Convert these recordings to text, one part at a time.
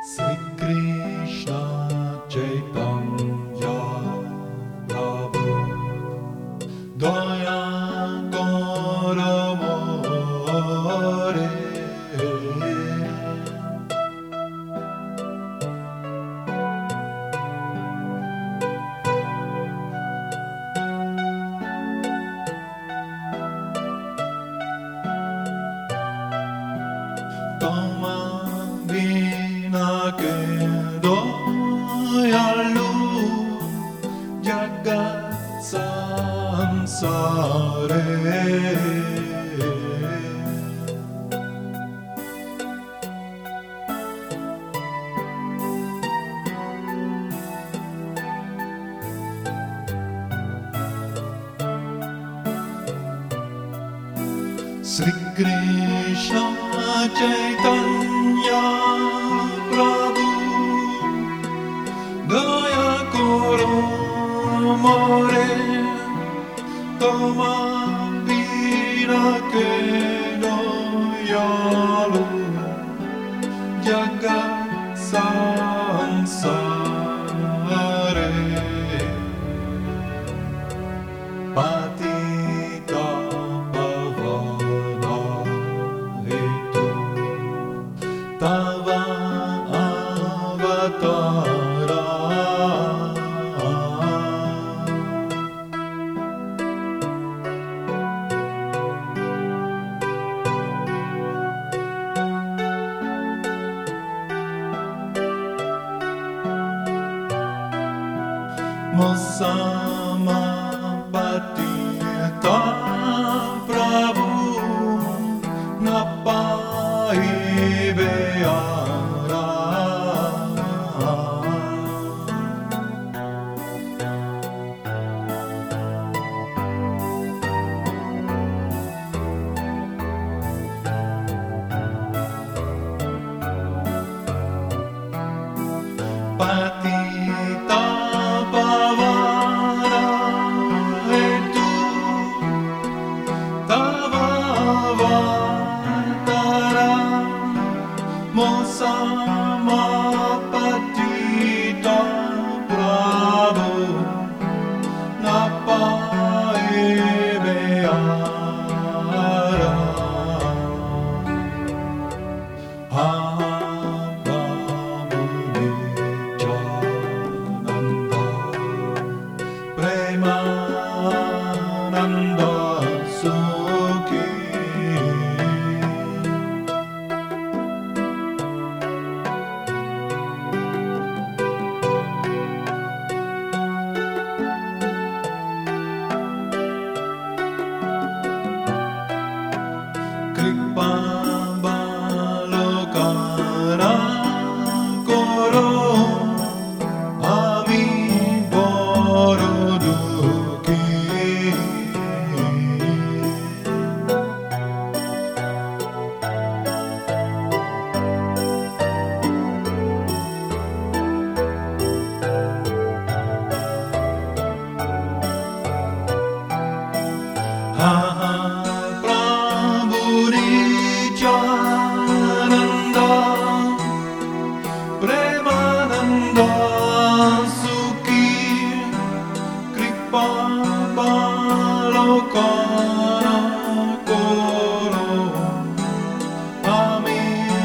Sri Krishna Chaitanya Prabhu Daya Karo More Toma vina ke doyalu jagat samsare Sri Krishna Chaitanya Prabhu Daya Karo More Toma Vina Ke Doyalu Jagat Samsare Patita Pavana Hetu Tava Avatara Mosama Patita Prabhu Napai Beara Patita Pavana Hetu Tava Avatara Mosama Patita Prabhu Napai Beara Premananda Sukhi Kripa Balokana Koro Ami Boroduki Prabhu Nityananda Premananda Sukhi Kripa Balokana Koro Ami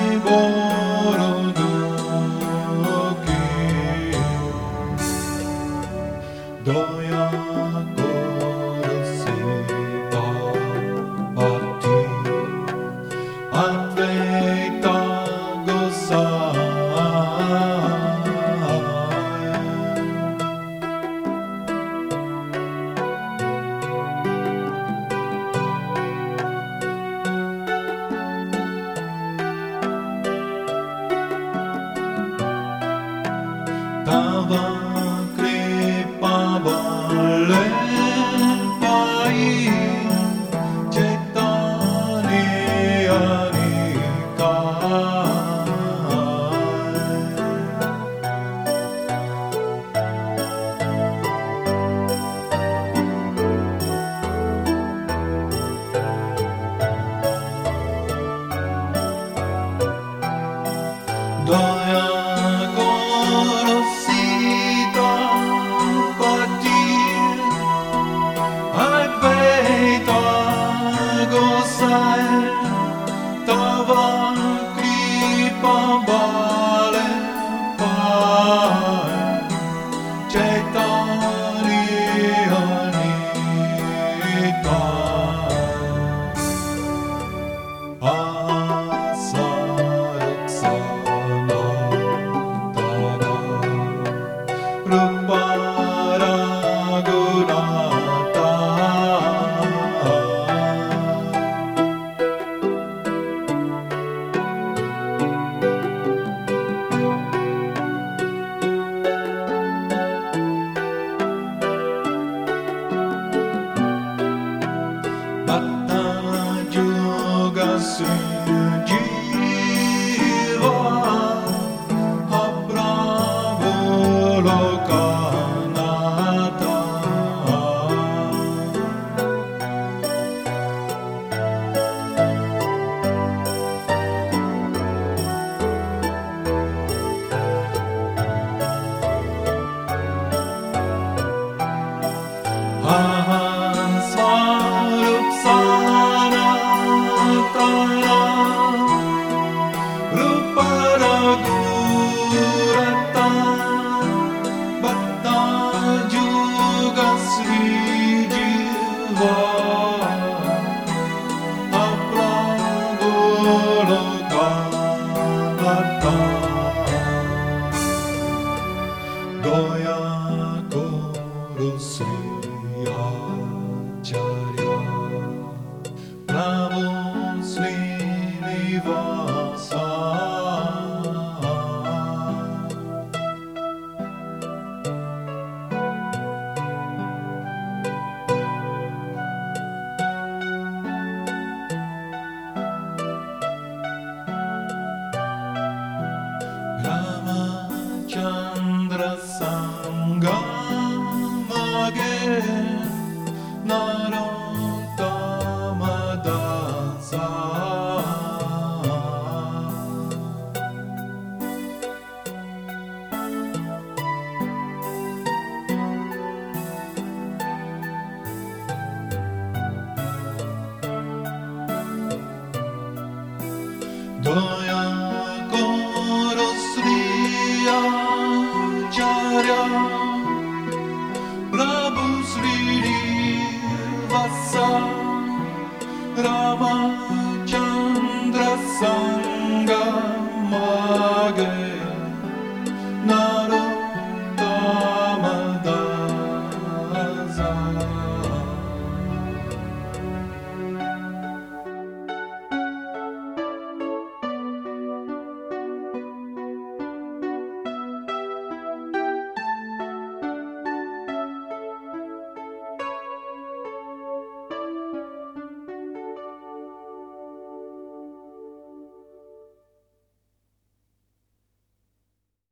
Boroduki Daya Koro Sita Bhakti Advaita Tava Kripa Bale Pai Chaitanya Daya bale pai Chaitanya Nita Asaruksana Tada Rupa Raghunatha Bhatta Juga Jiva Abrahmo Lokanatha Ahan Swarup Sanatana Rupa Raghunatha Bhatta Juga Sri Jiva Abrahmo Lokanatha Goya Guru Sri Acharya Prabhu Srinivasa Ramachandra Sangamage Narottama Dasa Daya Guru Sri Acharya Prabhu Srinivasa Ramachandra Sangamage